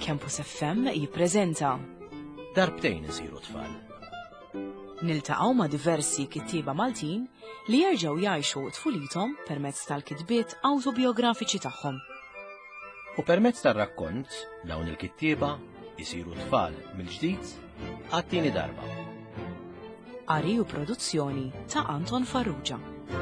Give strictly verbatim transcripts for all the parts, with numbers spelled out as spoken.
Campus F M jippreżenta Darbtejn isiru tfal. Niltaqgħu ma' diversi kittieba Maltin li jerġgħu jgħixu tfulithom permezz tal-kitbiet awtobiografiċi tagħhom. U permezz tar-rakkont dawn il-kittieba isiru tfal mill-ġdid għat-tieni darba. Qari u produzzjoni ta' Anton Farrugia.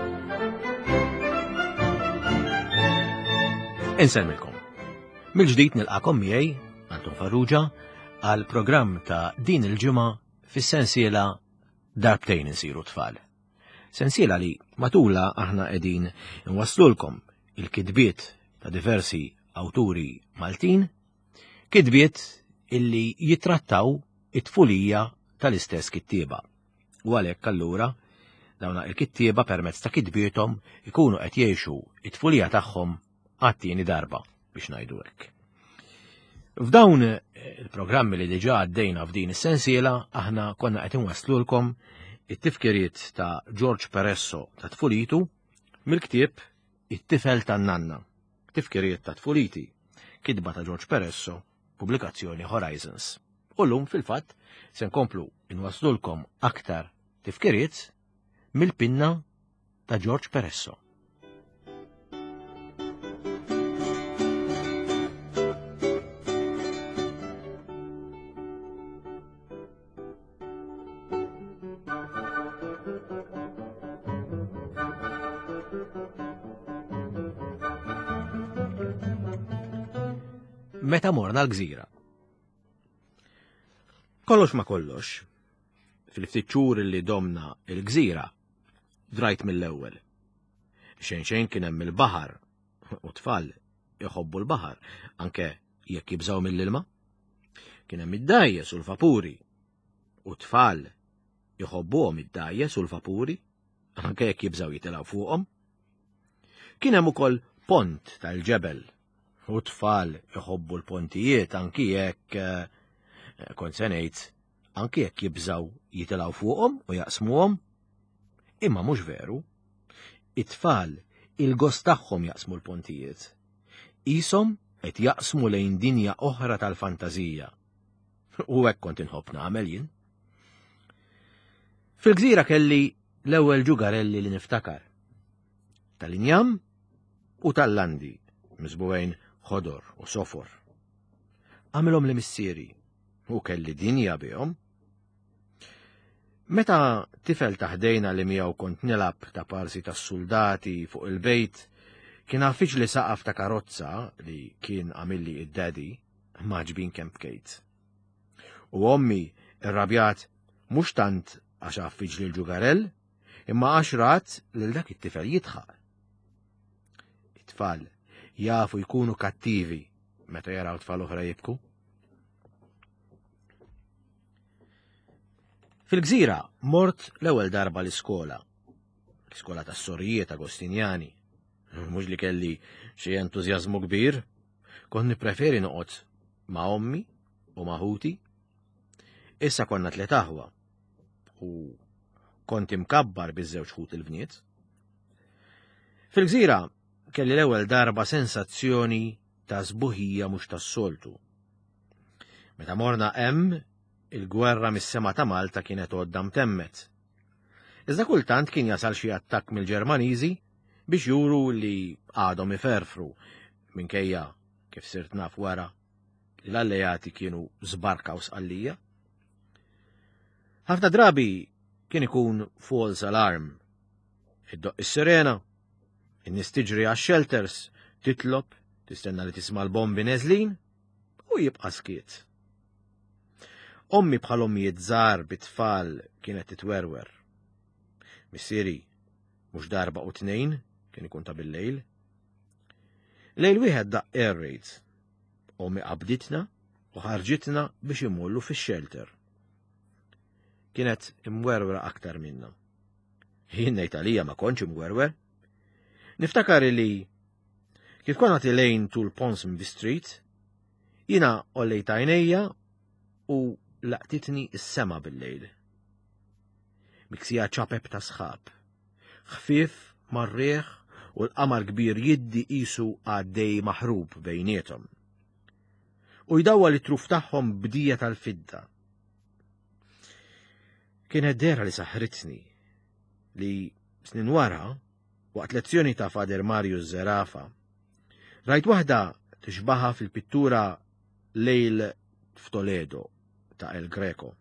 Insemmilkom. Mill-ġdid nilqakom miegħi Anton Farrugia għal programm ta' din il-ġimgħa fis-sensiela Darbtejn isiru tfal. Sensiela li matula aħna qegħdin inwasslulkom il-kitbiet ta' diversi awturi Maltin, kitbiet illi jitrattaw it-tfulija tal-istess kittieba. U għalhekk allura dawn il-kittieba permezz ta' kitbietom ikunu qed jgħixu it-tfulija tagħhom għat-tieni darba biex ngħidu hekk. F'dawn il-programmi li diġà għaddejna f'din is-sensiela aħna konna qed inwasslulkom it-tifkiriet ta' George Peresso ta' tfulitu mill-ktieb It-tifel tan-nanna. Tifkiriet ta' tfuliti, kitba ta' George Peresso, pubblikazzjoni Horizons. U llum fil-fatt se nkomplu inwasslulkom aktar tifkiriet mill-pinna ta' George Peresso. Meta morna l-gżira. Kollox ma kollox, fil-ftit xhur li domna l-gżira, drajt mill-ewwel. Xejn xejn kien hemm il-baħar, u tfal iħobbu l-baħar, anke jekk jibżgħu mill-ilma. Kien hemm id-dajjes u l-vapuri, u tfal iħobbuhom id-dajjes u l-vapuri, anke jekk jibżgħu jitilgħu fuqhom. Kien hemm ukoll pont tal-ġebel, u tfal iħobbu l-pontijiet anki jekk kont se ngħid anki jekk jibżgħu jitilgħu fuqhom u jaqsmuhom. Imma mhux veru. It-tfal il-gost tagħhom jaqsmu l-pontijiet. Qishom qed jaqsmu lejn dinja oħra tal-fantażija. U hekk kont inħobb nagħmel jien. Fil-gżira kelli l-ewwel ġugarelli li niftakar. Tal-injam u tal-landi, miżbuwejn ħodor u sofor. Għamilhom li missieri u kelli dinja bihom. Meta tifel taħdejna li miegħu kont nilab ta' parsi tas-suldati fuq il-bejt, kien għaffiġ li saqaf ta' karozza li kien għamilli id-daddy maġbin kemm bkejt. U ommi irrabjat mhux tant għax għaffiġ li l-ġugarell, imma għax rat lil dak it-tifel jitħaq. It-tfal jafu jkunu kattivi meta jaraw tfal oħra jibku. Fil-gżira mort l-ewwel darba l-iskola. L-iskola tas-Sorijiet Agostinjani. Mhux li kelli xi entużjażmu kbir, kont nippreferi noqgħod ma' ommi u ma' ħuti. Issa konna tliet aħwa u kont imkabbar biż-żewġ ħut il-bniet. Fil-gżira kelli l-ewwel darba sensazzjoni ta' sbuħija mhux tas-soltu. Meta morna hemm, il-gwerra mis-sema ta' Malta kienet għoddam temmet. Iżda kultant kien jasal xi attakk mill-Ġermaniżi biex juru li għadhom iferfru minkejja kif sirt naf wara li l-allejati kienu żbarkaw sqallija. Ħafna drabi kien ikun false alarm. Iddoq is-sirena, in-nies tiġri għax-shelters, titlob, tistenna li tisma' l-bombi neżlin u jibqa' skiet. Ommi bħal ommijiet żgħar bit-tfal kienet titwerwer. Missieri mhux darba u tnejn kien ikun ta' bil-lejl. Lejl wieħed daqq air raid. Ommi qabditna u ħarġitna biex imollu fix-shelter. Kienet imwerwera aktar minna. Jien ngħid għalija ma kontx imwerwer. Niftakar li kif konna tilejn tul Ponsonby Street, jiena ollejt għajnejja u laqtitni s-sema bil-lejl. Miksija ċapep ta' sħab, ħfief marreħ u l-qamar kbir jiddi qisu għaddej maħrub bejnietom. u jdawwa li truf tagħhom bdija tal-fidda. Kienet dera li saħritni li snin wara, waqt lezzjoni ta' Fader Marius Zerafa, rajt waħda tixbaħa fil-pittura Lejl f'Toledo ta' El Greco.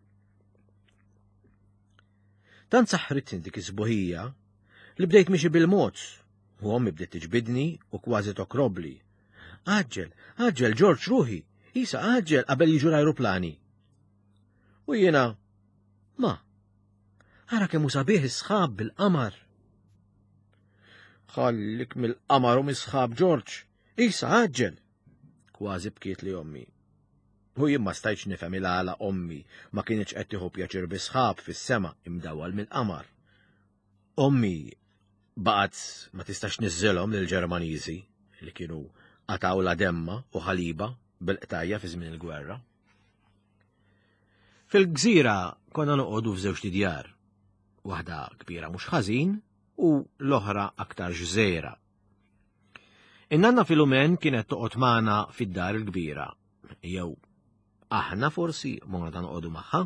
Tant saħritni dik isbuħija li bdejt mixi bil-mod u ommi bdiet tiġbidni u kważi tokrobli. Aġġel, aġġel, George ruħi, isa aġġel qabel jiġu l-ajruplani. U jiena, ma, ara kemm hu sabiħ is-sħab bil-qamar. Ħallik mill-qamar u mis-sħab George, isa aġġel. Kważi bkiet li ommi. U jien ma stajtx nifhem il-għala ommi ma kienx qed tieħu pjaċir bi sħab fis-sema imdawwal mill-qamar. Ommi baqgħet ma tistax niżżilhom lill-Ġermaniżi li kienu qataw la demma u ħaliba bil-qtajja fi żmien il-gwerra. Fil-gżira konna noqogħdu f'żewġ djar, waħda kbira mhux ħażin u l-oħra aktar ġżejra. In-nanna Filumen kienet toqgħod magħna fid-dar il-kbira, jew aħna forsi ma ta' noqogħdu magħha.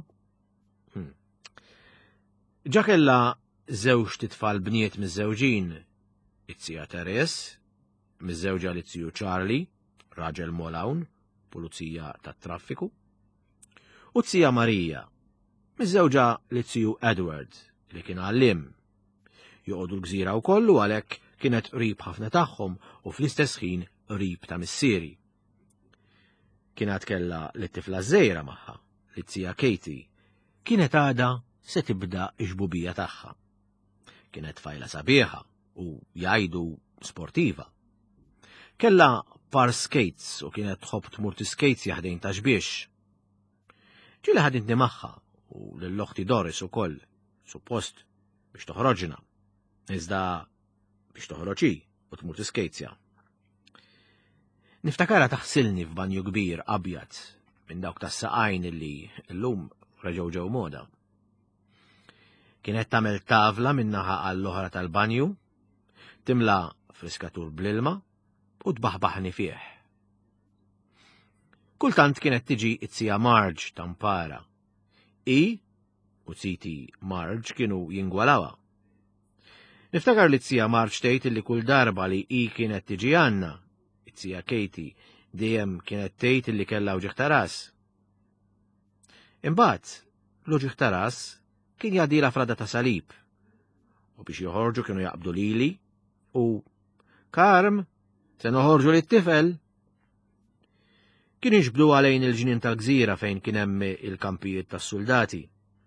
Ġa kellha żewġ titfal bniet miż-żewġin, it-tija Teres, miż-żewġa li tiju Charlie, raġel Molawn, pulizija tat-traffiku, u t-tija Marija, miż-żewġa li tiju Edward, li kien għallim. Joqogħdu l-gżira wkoll u għalhekk kienet qrib ħafna tagħhom u fl-istess ħin qrib ta' missieri. Kienet kellha lit-tifla żgħira magħha, li tija Katie, kienet għada se tibda x-ġbubija tagħha. Kienet fajla sabiħa u jgħidu sportiva. Kella par skates u kienet tħobb tmur skates jaħdejn ta' xbiex. Ġieli ħadintni magħha u lill-oħti Doris ukoll, suppost biex toħroġna. Iżda biex toħroġi u tmur tiskejtsja. Niftakara taħsilni f'banju kbir abjad minn dawk tas-saqajn illi llum reġgħu ġew moda. Kienet tagħmel tavla min-naħa għall-oħra tal-banju, timla friskatur bl-ilma u tbaħbaħni fih. Kultant kienet tiġi it-tija Marge tampara. I u titi Marge kienu jingwalawa. Niftakar li t-tija Marge tgħid li kull darba li i kienet tiġi għandna, it-tija Katie dejjem kienet tgħid li kellha uġigħ ta' ras. Imbagħad l-uġigħ ta' ras kien jgħaddilha frada ta' salib. U biex joħorġu kienu jaqbdu lili u Karm se noħorġu lit-tifel. Kien jiġbdu għalejn il-ġnien tal-gżira fejn kien hemm il-kampijiet tas-suldati.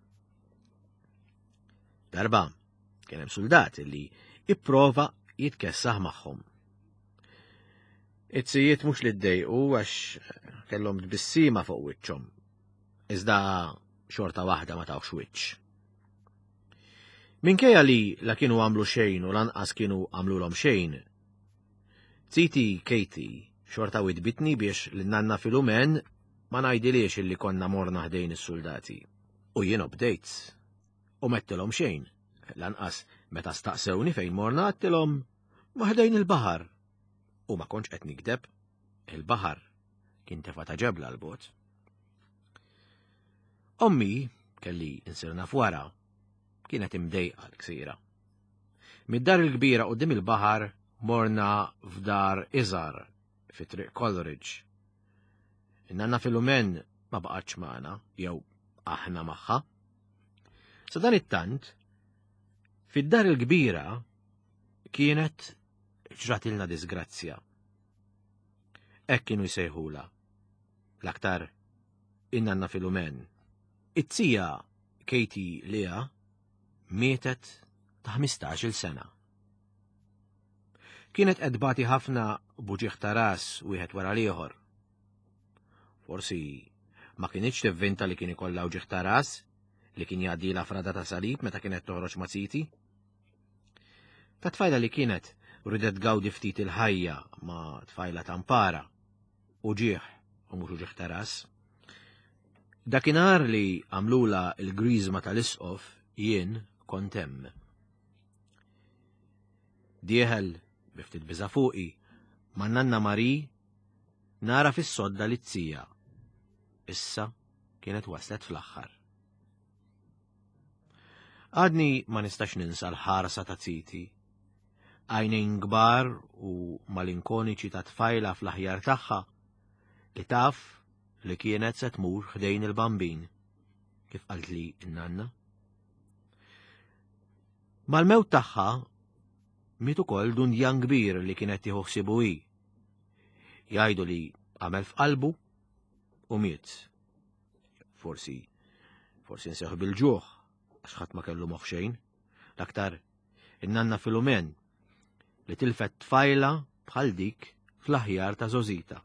Darba kien hemm suldat li ipprova jitkessaħ magħhom. It-tzijiet mhux li ddejqu għax kellhom tbissima fuq wiċċhom, iżda xorta waħda ma tawx wiċċ. Minkejja li la kienu għamlu xejn u lanqas kienu għamlulhom xejn, titi Katie xorta widbitni biex l-nanna Filumen ma ngħidiliex illi konna morna ħdejn is-suldati. U jien bdejt u mettilhom xejn, lanqas meta staqsewni fejn morna għattilhom ma ħdejn il-baħar. U ma kontx qed nikdeb, il-baħar kien tefa' ta' ġebla l-bot. Ommi kelli insirna f'wara kienet imdejqa l-ksira. Mid-dar il-kbira quddiem il-baħar morna f'dar iżgħar fi triq Coleridge. In-nanna Filumen ma baqgħetx magħna jew aħna magħha. Sa dan it-tant fid-dar il-kbira kienet ġratilna disgrazzja. Hekk kienu jsejħula l-aktar in-nanna Filumen. It-tija Katie Lea mietet ta' ħmistax-il sena. Kienet qedbati ħafna buġieħ ta' ras wieħed wara l-ieħor. Forsi ma kienitx tivvinta li kien ikollha uġieħ ta' ras li kien jgħaddilha frada ta' salib meta kienet toħroġ ma' titi. Ta' tfajla li kienet ridet gawdi ftit il-ħajja ma' tfajla tampara, uġieħ u mhux uġieħ ta' ras. Dakinhar li għamlula l-griżma tal-isqof jien kont hemm. Dieħel biftit biża fuqi ma' nanna Mari nara fis-sodda li t-tija issa kienet waslet fl-aħħar. Għadni ma nistax ninsa l-ħarsa ta' Titi, għajnejn kbar u malinkoniċi ta' tfajla fl-aħjar tagħha li taf li kienet se tmur ħdejn il-bambin, kif qalt li n-nanna. Mal-mewt tagħha miet ukoll dundjan kbir li kienet tieħu ħsibu hi. Jgħidu li għamel f'qalbu u miet. Forsi, forsi nseħħ bil-ġuħ, għax ħadd ma kellu moħħ xejn, l-aktar in-nanna Filumen li tilfet tfajla bħal dik fl-aħjar ta' Żożita.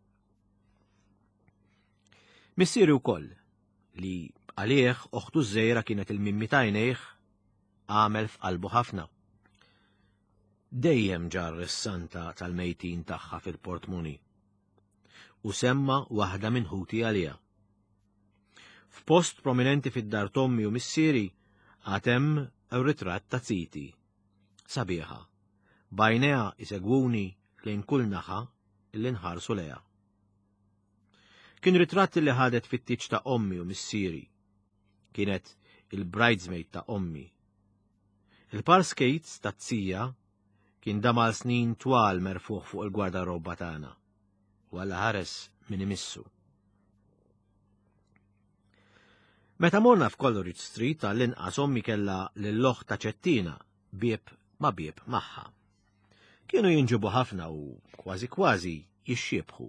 Missieri wkoll li għalih oħtu żgħira kienet il-mimmi ta' għajnejh għamel f'qalbu ħafna. Dejjem ġar is-santa tal-mejtin tagħha fil-portmuni u semma waħda minn ħuti għaliha. F'post prominenti fid-dar Tommi u missieri għatem ritratt ta' Titi. Sabiħa, bajnejha isegwuni lejn kull naħa illi nħarsu leha. Kien ritratt li ħadet fit-tiċ ta' ommi u missieri. Kienet il-bridesmaid ta' ommi. Il-parskates ta' Tzija kien damal snin twal merfuħ fuq il-gwardarobba tagħna u għalla ħares min imissu. Meta morna f'Coleridge Street għall-inqas ommi kella lill-loħ ta' ċettina bieb ma bieb magħha. Kienu jinġibu ħafna u kważi kważi jixxiebħu.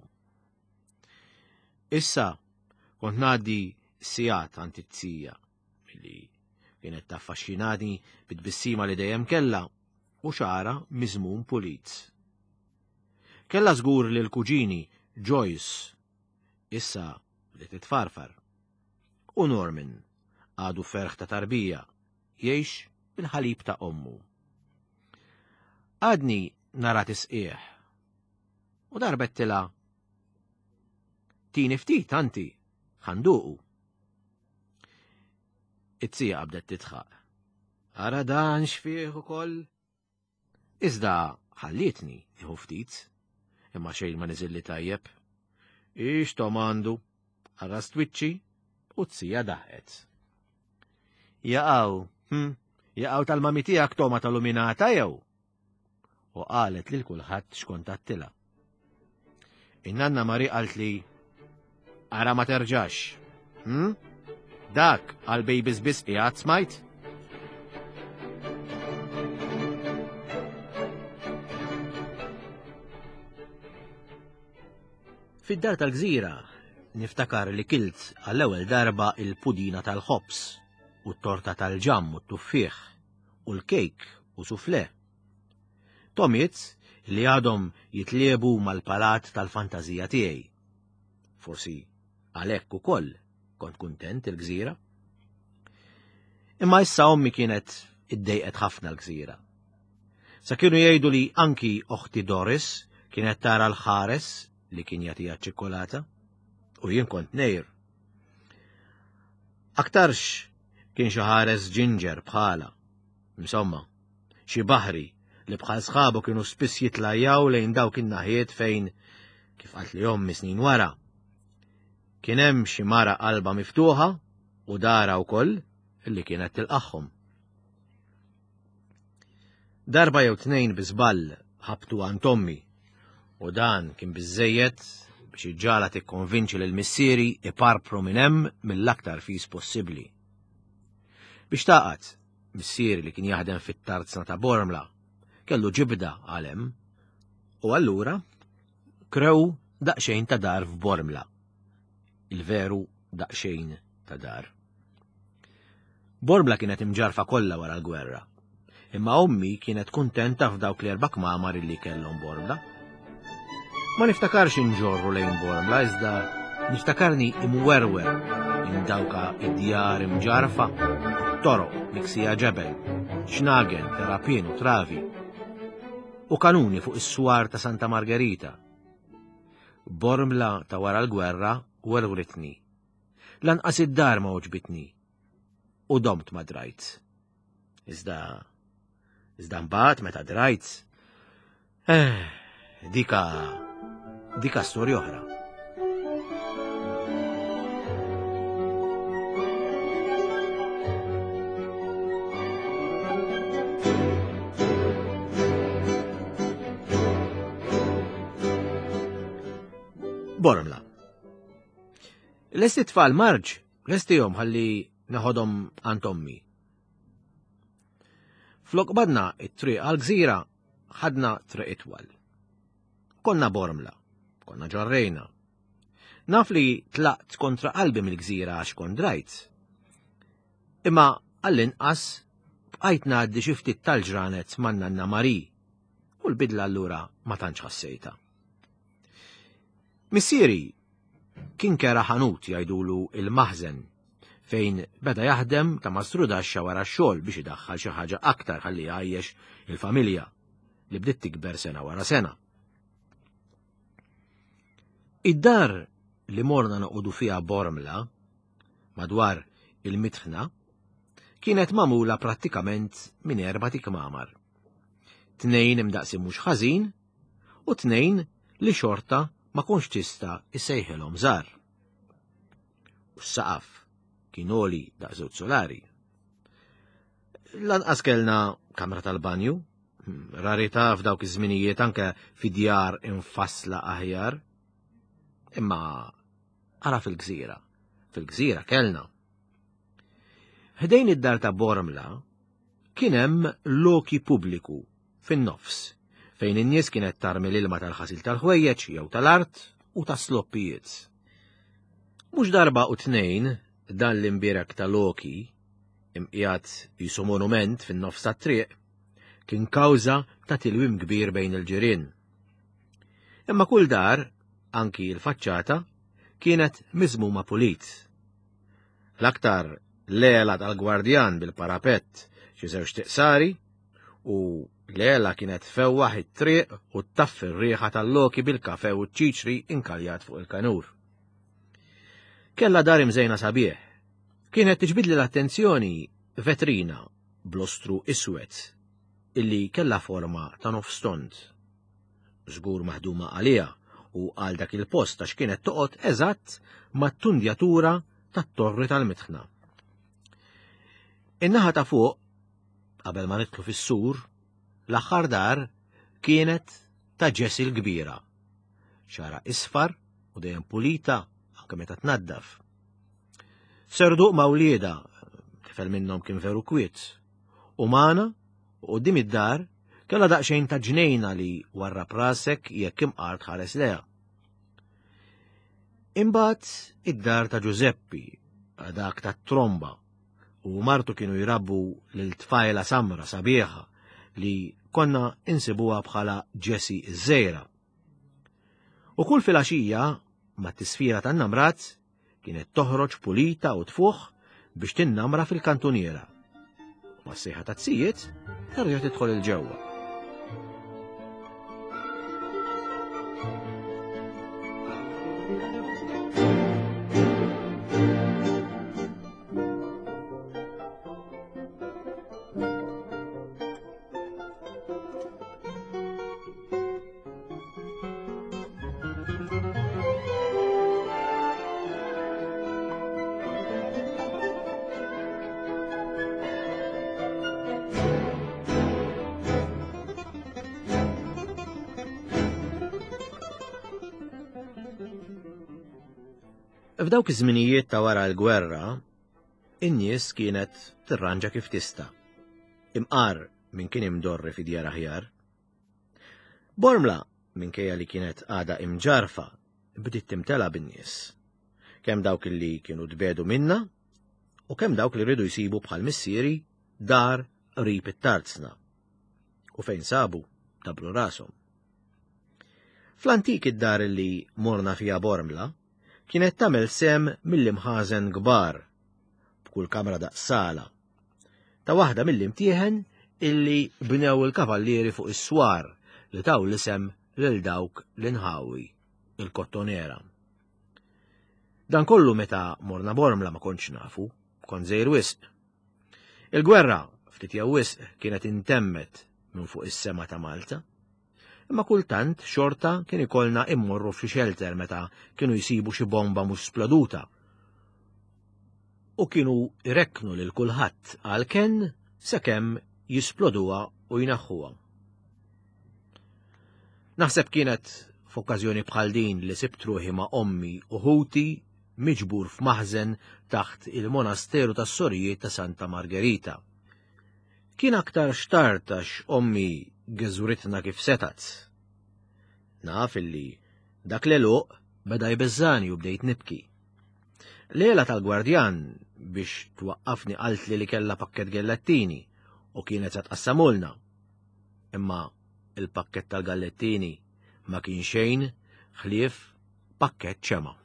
Issa kont ngħaddi sigħat għand it-Tzija milli kienet taffaxxinani bit-tbissima li dejjem kellha u xara miżmum pulit. Kella żgur li l-kuġini Joyce issa li titfarfar u Norman għadu ferħ ta' tarbija jgħix bil-ħalib ta' ommu. Għadni nara tisqieħ u darbettila tini ftit anti ħanduqu. It-Tzija qabdet titħaq. Ara dan xfieħ ukoll? Iżda ħallitni nieħu ftit, imma xejn ma niżilli tajjeb. Ix tomandu, ara stwiċċi u Tzija daħqet. Jaqgħu, hm, jaqgħu tal-mami tiegħek toma tal-luminata jew? U qalet lil kulħadd xkont għattila. In-nanna Mari qalt li ara ma terġax. Hm? Dak għal-bejbiż biss qiegħed smajt? Fid-dar tal-Gżira niftakar li kilt għall-ewwel darba il-pudina tal-ħobs u t-torta tal-ġamm u t-tuffieħ u l-kejk u sufle. Tomiet li għadhom jitliebu mal-palat tal-fantażija tiegħi. Forsi għalhekk ukoll kont kuntent il-Gżira. Imma issa ommi kienet iddejqet ħafna l-Gżira. Sa kienu jgħidu li anki oħti Doris kienet tara l-ħares li kien jagħtiha ċ-ċikkolata u jien kont ngħir. Aktarx kien xi ħares ġinġer bħala. Insomma, xi baħri li bħal sħabu kienu spiss jitlajjaw lejn dawk in-naħiet fejn, kif qalt li ommi snin wara, kien hemm xi mara qalba miftuħa u dara wkoll illi kienet tilqaħħom. Darba jew tnejn biżball ħabtu għand ommi u dan kien biżżejjed biex iġġala tikkonvinċi lil missieri iparpru minn hemm mill-aktar fis possibbli. Biex taqgħod, missieri li kien jaħdem fit-tarzna ta' Bormla kellu ġibda għalem u allura krew daqsxejn ta' dar f'Bormla. Il-veru daqsxejn ta' dar. Bormla kienet imġarfa kollha wara l-gwerra, imma ommi kienet kuntenta f'dawk l-erba' kmamar illi kellhom Bormla. Ma niftakarx inġorru lejn Bormla, iżda niftakarni imwerwer minn dawka id-djar imġarfa, toroq miksija ġebel, xnagen, terapien u travi, u kanuni fuq is-swar ta' Santa Margherita. Bormla ta' wara l-gwerra werwritni. Lanqas id-dar ma oġbitni. U domt ma drajt. Iżda, iżda mbagħad meta drajt, eh, dika, dika storja oħra. Bormla. Lesti tfal marġ, lestihom ħalli naħodhom għand ommi. Flok badna it-triq għal-gżira ħadna triq itwal. Konna Bormla, konna ġarrejna. Naf li tlaqt kontra qalbi mill-gżira għax kont drajt. Imma għall-inqas bqajt ngħaddi xi ftit tal-ġranet man Nanna Mari u l-bidla allura ma tantx ħassejta. Missieri kien kera ħanut jgħidulu il-maħżen fejn beda jaħdem ta' mastru daxxa wara x-xogħol biex idaħħal xi ħaġa aktar ħalli jgħajjex il-familja li bdiet tikber sena wara sena. Id-dar li morna noqogħdu fiha Bormla madwar il-mitħna kienet magħmula prattikament minn erba' tikmamar. Tnejn imdaqsim mhux ħażin u tnejn li xorta ma konx tista' issejħilhom żgħar. U s-saqaf kien għoli daqs żewġ solari. Lanqas kellna kamra tal-banju, rarità f'dawk iż-żminijiet anke fi djar infassla aħjar. Imma ara fil-gżira, fil-gżira kellna. Ħdejn id-dar ta' Bormla kien hemm loki pubbliku fin-nofs fejn in-nies kienet tarmi l-ilma tal-ħasil tal-ħwejjeġ jew tal-art u tas-sloppijiet. Mhux darba u tnejn dan l-imbierek ta' loki imqiegħed jisu monument fin-nofs tat-triq kien kawża ta' tilwim kbir bejn il-ġirien. Imma kull dar, anki l-faċċata, kienet miżmuma pulit. L-aktar l-għela tal-gwardjan bil-parapett xi żewġ tiqsari u l-għela kienet fewwaħ it-triq u ttaffi r-rieħa tal-loki bil-kafe u ċ-ċiċri inkaljat fuq il-kanur. Kella dar imżejna sabiħ. Kienet tiġbidli l-attenzjoni vetrina blostru iswed illi kella forma ta' nofstont. Żgur maħduma għalija u għal dak il-post għax kienet toqgħod eżatt mat-tundjatura tat-torri tal-mitħna. In-naħa ta' fuq, qabel ma nidħlu fis-sur, l-aħħar dar kienet ta' ġesi l-kbira. Xara isfar u dejjem pulita anke meta tnaddaf. Serduq mawlieda, tifel minnhom kien veru kwiet, u magħna u quddiem id-dar kellha daqsxejn ta' ġnejna li warrab rasek jekk imqar tħares leha. Imbagħad id-dar ta' Giuseppi, dak tat-tromba, u martu kienu jrabbu lil tfajla samra sabiħa li konna insibuha bħala Jessi iż-żejra. U kull filgħaxija mat-tisfira tan-namrat kienet toħroġ pulita u tfuħ biex tinnamra fil-kantuniera. Ma s-sejħa ta' tzijiet terġa' tidħol il-ġewwa. F'dawk iż-żminijiet ta' wara l-gwerra, in-nies kienet tirranġa kif tista'. Imqar min kien imdorri fi djar aħjar. Bormla minkejja li kienet għada imġarfa bdiet timtela bin-nies. Kemm dawk li kienu tbedu minna u kemm dawk li rridu jsibu bħal missieri dar qrib it-tarzna. U fejn sabu tablu rashom. Fl-antik id-dar li morna fiha Bormla kienet tagħmel sem mill-imħażen kbar b'kull kamra daqsala. Ta' waħda mill-imtieħen illi bnew il-kavallieri fuq is-swar li taw l-isem lil dawk l-inħawi, il-kottonera. Dan kollu meta morna Bormla ma kontx nafu, kont żejr wisq. Il-gwerra ftit jew wisq kienet intemmet minn fuq is-sema ta' Malta. Imma kultant xorta kien ikollna immorru f'xi shelter meta kienu jsibu xi bomba mhux sploduta. U kienu irekknu lil kulħadd għalkemm sakemm jisploduha u jnaħħuha. Naħseb kienet f'okkażjoni bħal din li sibt ruħi ma' ommi u ħuti miġbur f'maħżen taħt il-monasteru tas-Sorijiet ta' Santa Margherita. Kien aktar xtartax ommi geżuritna kif setat. Naf illi dak l-eluq beda jbeżżani u bdejt nibki. Lejla tal-gwardjan biex twaqqafni qalt li li kella pakket gallettini u kienet se tqassamulna. Imma il-pakket tal-gallettini ma kien xejn ħlief pakket ċema.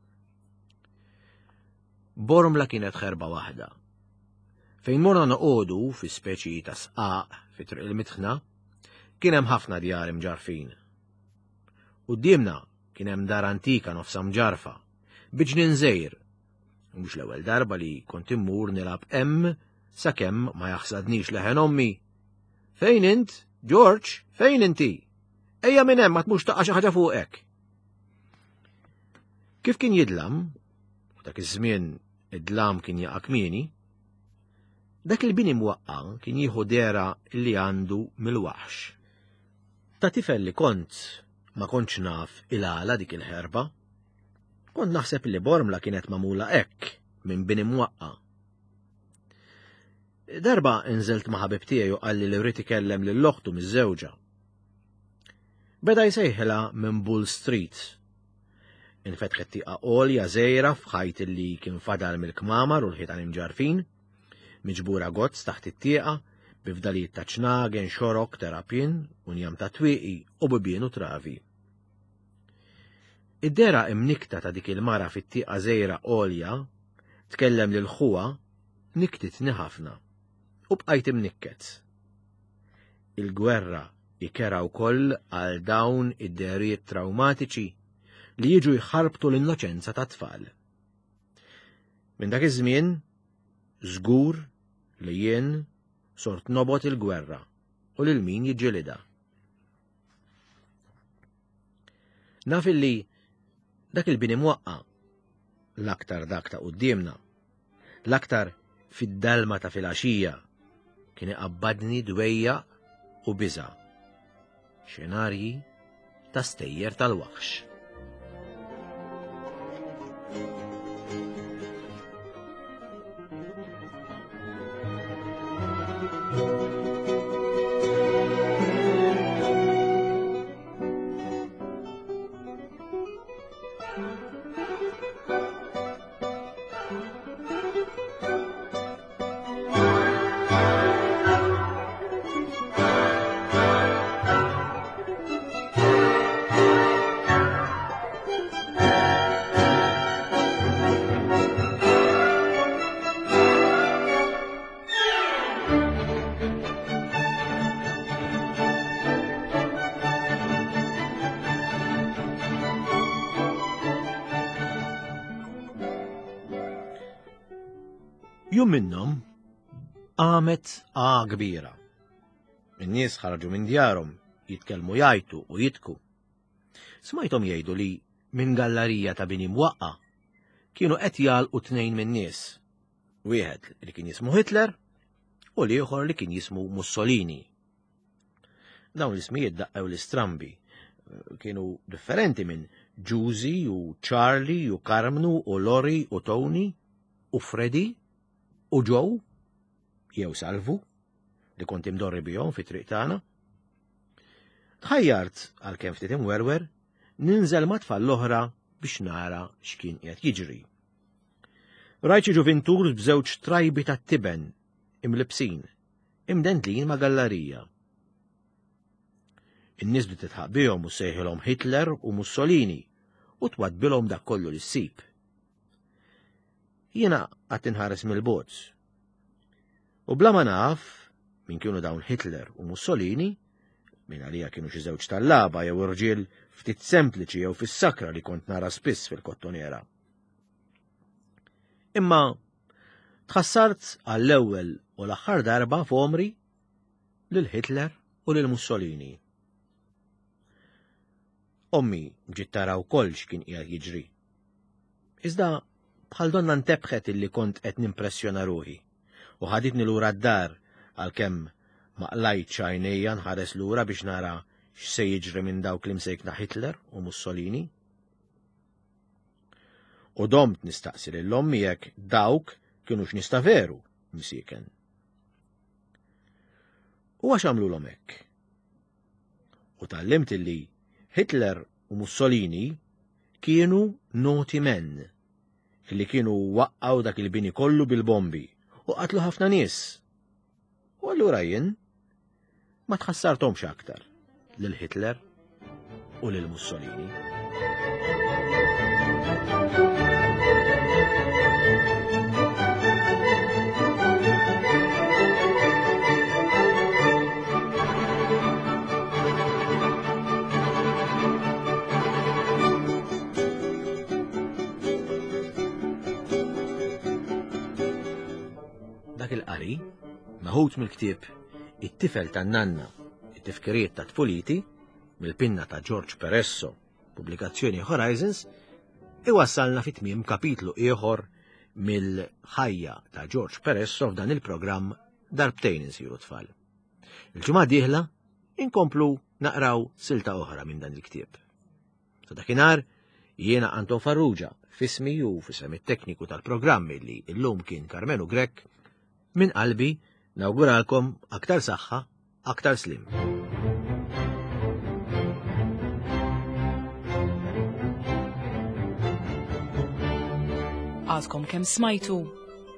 Bormla kienet ħerba waħda. Fejn morna noqogħdu fi speċi ta' sqaq fi triq il-mitħna, kien hemm ħafna djar imġarfin. Qudiemna kien hemm dar antika nofsa mġarfa, biġnien żgħir, u mhux l-ewwel darba li kont immur nilab hemm sakemm ma jaħsadnix leħen ommi. Fejn int, George, fejn inti? Ejja minn hemm ma tmux taqqa' xi ħaġa fuqek. Kif kien jidlam, dak iż-żmien id-dlam kien jaqa' kmieni, dak il-bini mwaqqa kien jieħu dera li għandu mill-waħx. Ta' tifel li kont ma kontx naf il-għala dik il-ħerba, kont naħseb li Bormla kienet magħmula hekk minn bini mwaqqa. Darba inżelt ma' ħabib tiegħi u qalli li rrid ikellem lil oħtu miż-żewġa. Beda jsejħilha minn Bull Street. Infetħet tieqa għolja żgħira f'ħajt li kien fadal mill-kmamar u l-ħitan imġarfin, miġbura gozz taħt it-tieqa, bifdalijiet ta' ċnagen, xorok, terapin, unjam ta' twieqi u bibien u travi. Id-dera imnikta ta' dik il-mara fit-tieqa żgħira għolja tkellem lil ħuha niktitni ħafna u bqajt imnikket. Il-gwerra ikera wkoll għal dawn id-derijiet traumatiċi li jiġu jħarbtu l-innoċenza ta' tfal. Minn dak iż-żmien, żgur li jien sort nobot il-gwerra u lil min jiġġielidha. Naf illi dak il-bini mwaqqa, l-aktar dak ta' qudiemna, l-aktar fid-dalma ta' filgħaxija, kien iqabbadni dwejja u biża', xenarji ta' stejjer tal-waħx. Jum minnhom għamet għa kbira. In-nies ħarġu minn djarhom jitkellmu jgħidu u jitku. Smajthom jgħidu li minn gallerija ta' bini mwaqqa kienu qed jagħlqu tnejn minn nies. Wieħed li kien jismu Hitler u l-ieħor li kien jismu Mussolini. Dawn l-ismijiet daqqew l-istrambi kienu differenti minn Giusy u Charlie u Carmenu u Lori u Tony u Freddy u Joe, jew Salvu, li kont imdorri bihom fi triq tagħna. Tħajjart għalkemm ftit imwerwer, ninżel ma' tfal l-oħra biex nara x'kien qed jiġri. Rajt xi ġuvinturs b'żewġ trajbi tat-tiben imlibsin, imdendlin ma' gallerija. In-nies bdiet titħaq bihom u sejħilhom Hitler u Mussolini u twadbilhom dak kollu li ssib. Jiena qatt inħares mill-bozz. U bla ma naf min kienu dawn Hitler u Mussolini, min għalija kienu xi żewġ tal-laba jew irġiel ftit sempliċi jew fis-sakra li kont nara spiss fil-kottoniera. Imma tħassart għall-ewwel u l-aħħar darba f'omri lil Hitler u lil Mussolini. Ommi ġiet tara wkoll x'kien qiegħed jiġri. Iżda bħal donna ntebħet illi kont qed nimpressjona ruħi u ħaditni lura d-dar għalkemm ma qlajtx għajnejja nħares lura biex nara x'se jiġri minn dawk li msejkna Hitler u Mussolini? U domt nistaqsi lil-ommi jekk dawk kienux nista' veru msieken. U għax għamlulhom hekk? U tallimt illi Hitler u Mussolini kienu noti men li kienu waqqaw dak il-bini kollu bil-bombi u qatlu ħafna nies. U allura jien ma tħassarthomx aktar lil Hitler u lil Mussolini. Dak il-qari maħut mill-ktieb It-tifel tan-nanna, it-tifkiriet ta' tfuliti, mill-pinna ta' George Peresso, pubblikazzjoni Horizons, iwassalna fit-tmiem kapitlu ieħor mill-ħajja ta' George Peresso f'dan il-programm Darbtejn Insiru Tfal. Il-ġimgħa dieħla inkomplu naqraw silta oħra minn dan il-ktieb. Sa dakinhar jiena Anton Farrugia fismi u fisem it-tekniku tal-programmi li llum kien Karmenu Grek, minn qalbi nawguralkom aktar saħħa, aktar slim. Għadkom kemm smajtu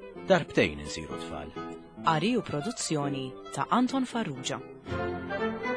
Darbtejn Insiru Tfal. Qari u produzzjoni ta' Anton Farrugia.